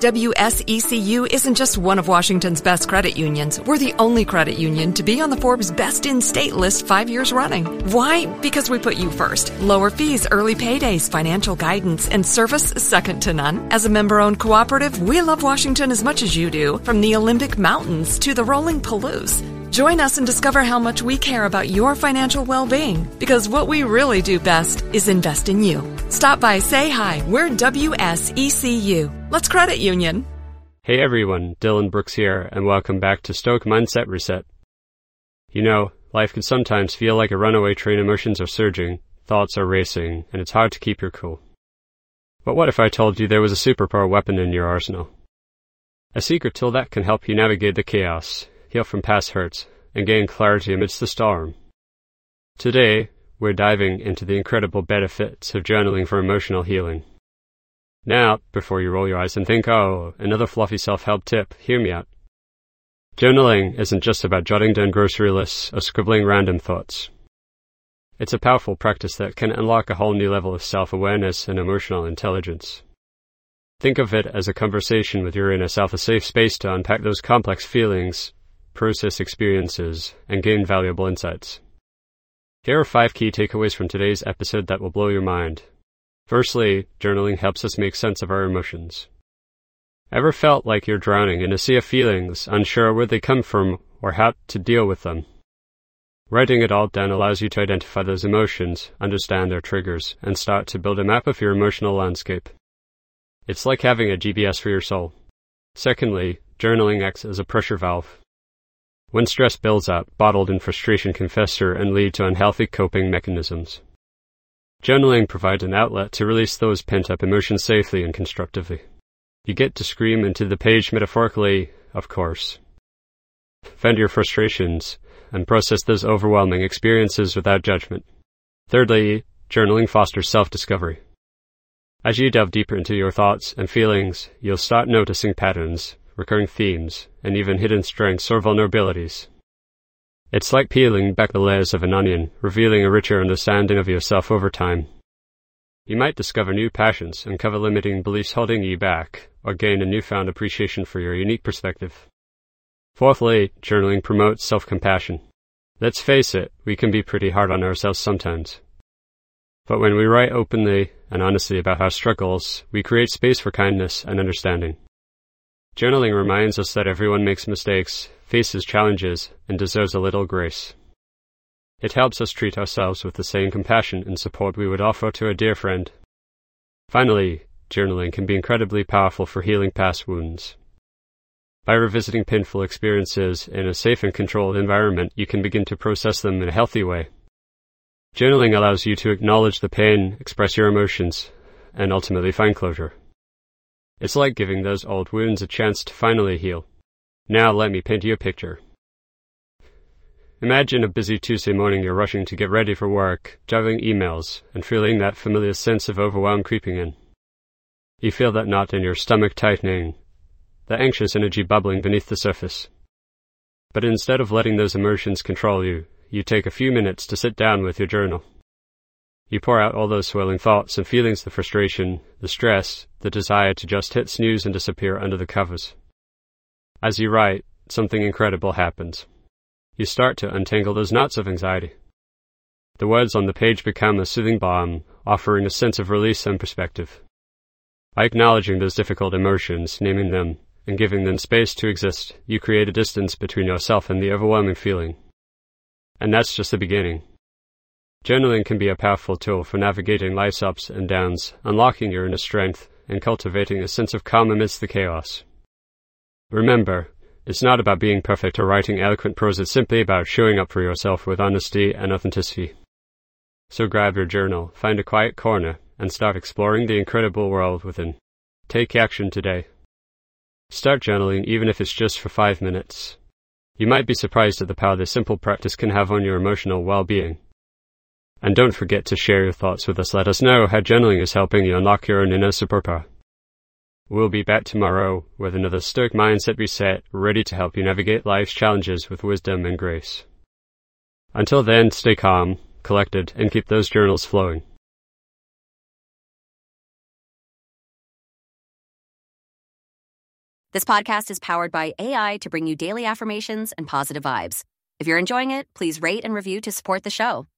WSECU isn't just one of Washington's best credit unions. We're the only credit union to be on the Forbes Best in State list 5 years running. Why? Because we put you first. Lower fees, early paydays, financial guidance, and service second to none. As a member-owned cooperative, we love Washington as much as you do, from the Olympic Mountains to the rolling Palouse. Join us and discover how much we care about your financial well-being, because what we really do best is invest in you. Stop by, say hi. We're WSECU. Let's credit union. Hey everyone, Dylan Brooks here, and welcome back to Stoic Mindset Reset. You know, life can sometimes feel like a runaway train. Emotions are surging, thoughts are racing, and it's hard to keep your cool. But what if I told you there was a superpower weapon in your arsenal? A secret tool that can help you navigate the chaos, heal from past hurts, and gain clarity amidst the storm. Today, we're diving into the incredible benefits of journaling for emotional healing. Now, before you roll your eyes and think, oh, another fluffy self-help tip, hear me out. Journaling isn't just about jotting down grocery lists or scribbling random thoughts. It's a powerful practice that can unlock a whole new level of self-awareness and emotional intelligence. Think of it as a conversation with your inner self, a safe space to unpack those complex feelings, process experiences, and gain valuable insights. Here are 5 key takeaways from today's episode that will blow your mind. Firstly, journaling helps us make sense of our emotions. Ever felt like you're drowning in a sea of feelings, unsure where they come from or how to deal with them? Writing it all down allows you to identify those emotions, understand their triggers, and start to build a map of your emotional landscape. It's like having a GPS for your soul. Secondly, journaling acts as a pressure valve. When stress builds up, bottled-in frustration can fester and lead to unhealthy coping mechanisms. Journaling provides an outlet to release those pent-up emotions safely and constructively. You get to scream into the page metaphorically, of course. Vent your frustrations and process those overwhelming experiences without judgment. Thirdly, journaling fosters self-discovery. As you delve deeper into your thoughts and feelings, you'll start noticing patterns, recurring themes, and even hidden strengths or vulnerabilities. It's like peeling back the layers of an onion, revealing a richer understanding of yourself over time. You might discover new passions, uncover limiting beliefs holding you back, or gain a newfound appreciation for your unique perspective. Fourthly, journaling promotes self-compassion. Let's face it, we can be pretty hard on ourselves sometimes. But when we write openly and honestly about our struggles, we create space for kindness and understanding. Journaling reminds us that everyone makes mistakes, faces challenges, and deserves a little grace. It helps us treat ourselves with the same compassion and support we would offer to a dear friend. Finally, journaling can be incredibly powerful for healing past wounds. By revisiting painful experiences in a safe and controlled environment, you can begin to process them in a healthy way. Journaling allows you to acknowledge the pain, express your emotions, and ultimately find closure. It's like giving those old wounds a chance to finally heal. Now let me paint you a picture. Imagine a busy Tuesday morning. You're rushing to get ready for work, juggling emails, and feeling that familiar sense of overwhelm creeping in. You feel that knot in your stomach tightening, the anxious energy bubbling beneath the surface. But instead of letting those emotions control you, you take a few minutes to sit down with your journal. You pour out all those swirling thoughts and feelings, the frustration, the stress, the desire to just hit snooze and disappear under the covers. As you write, something incredible happens. You start to untangle those knots of anxiety. The words on the page become a soothing balm, offering a sense of release and perspective. By acknowledging those difficult emotions, naming them, and giving them space to exist, you create a distance between yourself and the overwhelming feeling. And that's just the beginning. Journaling can be a powerful tool for navigating life's ups and downs, unlocking your inner strength, and cultivating a sense of calm amidst the chaos. Remember, it's not about being perfect or writing eloquent prose. It's simply about showing up for yourself with honesty and authenticity. So grab your journal, find a quiet corner, and start exploring the incredible world within. Take action today. Start journaling even if it's just for 5 minutes. You might be surprised at the power this simple practice can have on your emotional well-being. And don't forget to share your thoughts with us. Let us know how journaling is helping you unlock your own inner superpower. We'll be back tomorrow with another Stoic Mindset Reset, ready to help you navigate life's challenges with wisdom and grace. Until then, stay calm, collected, and keep those journals flowing. This podcast is powered by AI to bring you daily affirmations and positive vibes. If you're enjoying it, please rate and review to support the show.